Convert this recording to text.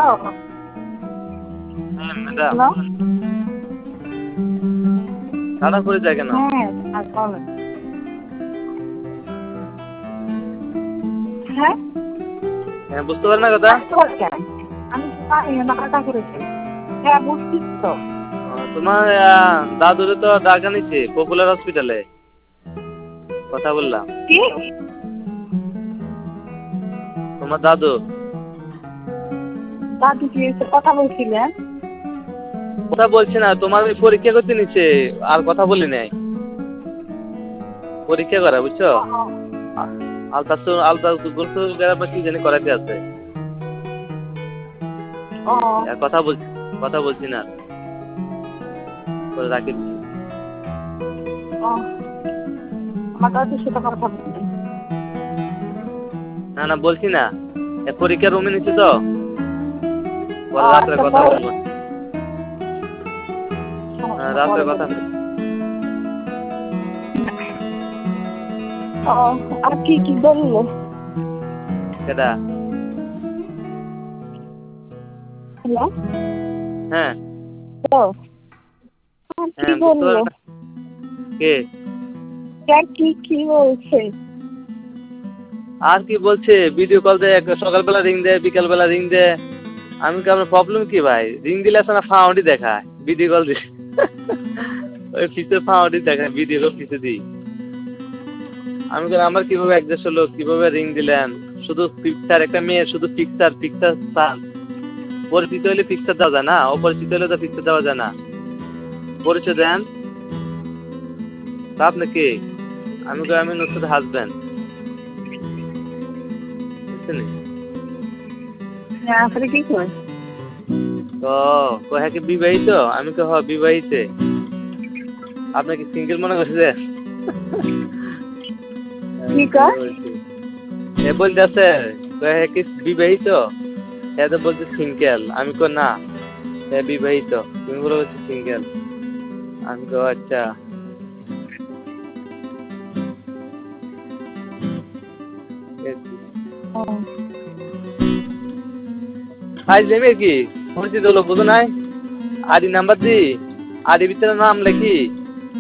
Madam hello. তাড়া করে যায় কেন? হ্যাঁ, আর বলেন। হ্যাঁ, হ্যাঁ, বুঝতে পারেন না কথা? কেন? আমি তো পারি না, টাকা করেছি। হ্যাঁ, বুঝছিস তো। তোমার দাদুরে তো ডাকা নিচ্ছে পপুলার হসপিটালে, কথা বললাম। কি? তোমার দাদু দাদু কি এসে কথা বলছিলেন? কথা বলছে না, তোমার ওই পরীক্ষা করতে নিচ্ছে, আর কথা বলি নাই। পরীক্ষা করা বুঝছো, আলতাসুল কি জানি করাতে আছে। ও, আর কথা বলছি না, পরে রাখি দিচ্ছি। ও, আমার দাদুর সাথে কথা বলছেন। না না বলছি না, পরীক্ষার রুমে নিচ্ছে তো, পরে রাত্রে আচ্ছা, কথা বলবো। হ্যাঁ, রাত্রে পরে কথা বলবেন। বলবো। ও, আর কি বললো? কেডা? হ্যালো। হ্যাঁ তো আর কি হ্যাঁ, বুঝতে বললো? পারেন না কে? আর কি বলছে? আর কি বলছে, ভিডিও কল দেয়, সকালবেলা রিং দেয়, বিকালবেলা রিং দেয়। আমি কি, আপনার প্রবলেম কি ভাই? রিং দিলে আসলে ফাউন্ডই দেখায়, ভিডিও কল দিলে ওই পিছনে ফাউন্ডই দেখায়, ভিডিও কল কিছু দিই। আমি বলি, আমার কিভাবে অ্যাডজাস্ট হলো, কিভাবে রিং দিলেন? শুধু পিকচার, একটা মেয়ে শুধু পিকচার পিকচার চান। পরিচিত হলে পিকচার দেওয়া যায় না, অপরিচিত হলে তো পিকচার দেওয়া যায় না। পরিচয় দেন, তা আপনি কে? আমি কই, আমি নুসরাত হাজবেন্ড, বুঝছেন? হ্যাঁ, আসলে কি করে? তো হ্যাঁ কি বিবাহিত? আমি তো বিবাহিত। আপনি কি সিঙ্গেল মনে করছেন? কি কর? এ বলতেছে হ্যাঁ কি বিবাহিত? হ্যাঁ তো বলছে সিঙ্গেল। আমি কই না, হ্যাঁ বিবাহিত। তুমি বলে বলছো সিঙ্গেল। আমি কই আচ্ছা। ও, আজ নেমে কি পরিচিত হলো, বুঝো নাই? আইডি নাম্বার দি, আইডি ভিতরে নাম লেখি,